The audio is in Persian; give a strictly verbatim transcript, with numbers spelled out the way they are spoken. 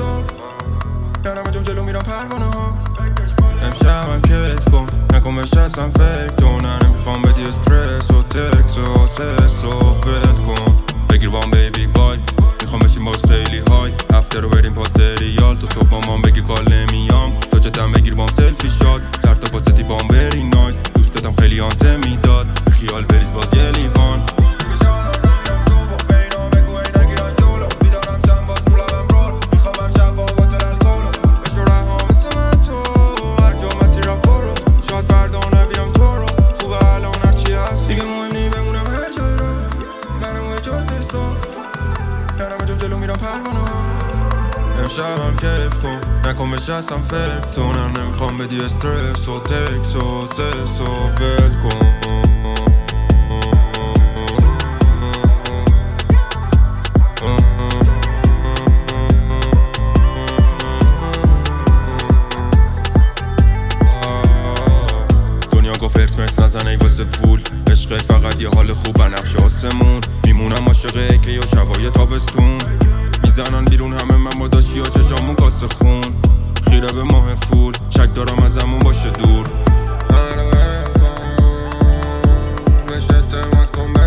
صاف نه همه جام جلو میرم پروانه ها امشبم کیف کن نکن بشستم فکر تو نه نمیخوام بدی استرس و تکس و سس و ول کن بگیر وان بیبی وای میخوام بشیم باز خیلی های هفته رو بریم پا سریال تو صبح با مام بگیر کال نمیام تا چتم بگیر بام سلفی شاد سر تا پاستی بام بری نایس دوستتم خیلی آنته میداد خیال بریز باز یه لیوان جلو میرم پروانه ها امشبم کیف کن نکن بشستم فکر تو نه نمیخوام بدی استرس و تکس و سس و ول کن دنیا گفت ارس مرس نزن ای واسه پول عشق فقط یه حال خوب بنفش آسمون میمونم عاشق که یا شبای تابستون میزنن بیرون همه من با داشتی ها چشامون کاسه خون خیره به ماه فول شک دارم ازمون باشه دور منو ول کن بهش اعتماد کن